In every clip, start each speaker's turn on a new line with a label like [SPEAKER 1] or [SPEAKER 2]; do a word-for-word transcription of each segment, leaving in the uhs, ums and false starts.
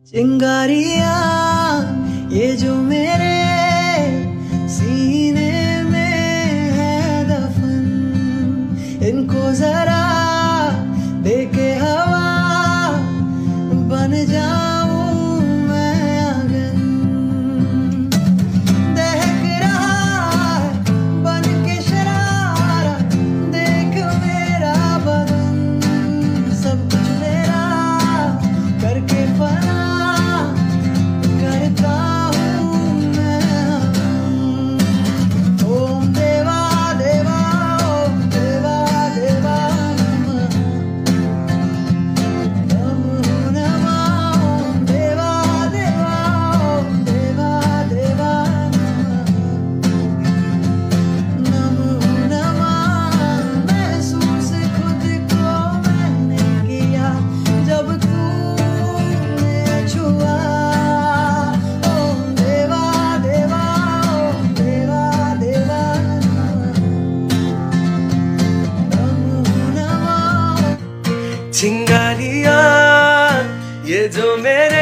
[SPEAKER 1] चिंगारिया ये जो मेरे सीने में है दफन, इनको जरा देके हवा बन जाऊं मैं अगन। दहक रहा है बन के शरारा, देख मेरा बदन, सब कुछ मेरा करके फना करता हूँ मैं। ओम देवा देवा ओम देवा देवा नमः, नमो नमः। ओम देवा देवा ओम देवा देवा नमः, नमो नमः। महसूस खुद को मैंने किया जब तूने छुआ।
[SPEAKER 2] चिंगारियां ये जो मेरे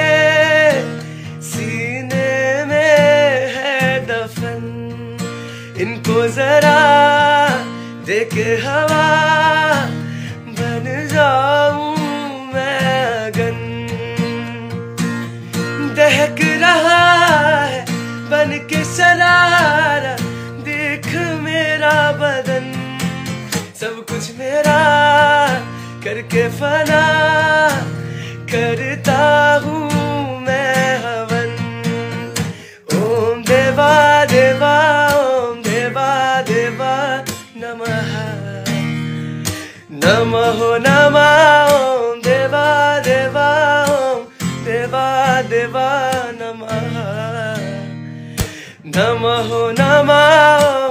[SPEAKER 2] सीने में है दफन, इनको जरा देके हवा बन जाऊं मैं अगन। दहक रहा है बन के शरारा, देख मेरा बदन, सब कुछ मेरा करके फना करता हूँ मैं हवन। ओम देवा देवा ओम देवा देवा नमः, नमो नमः। ओम देवा देवा ओम देवा देवा नमः, नमो नमः।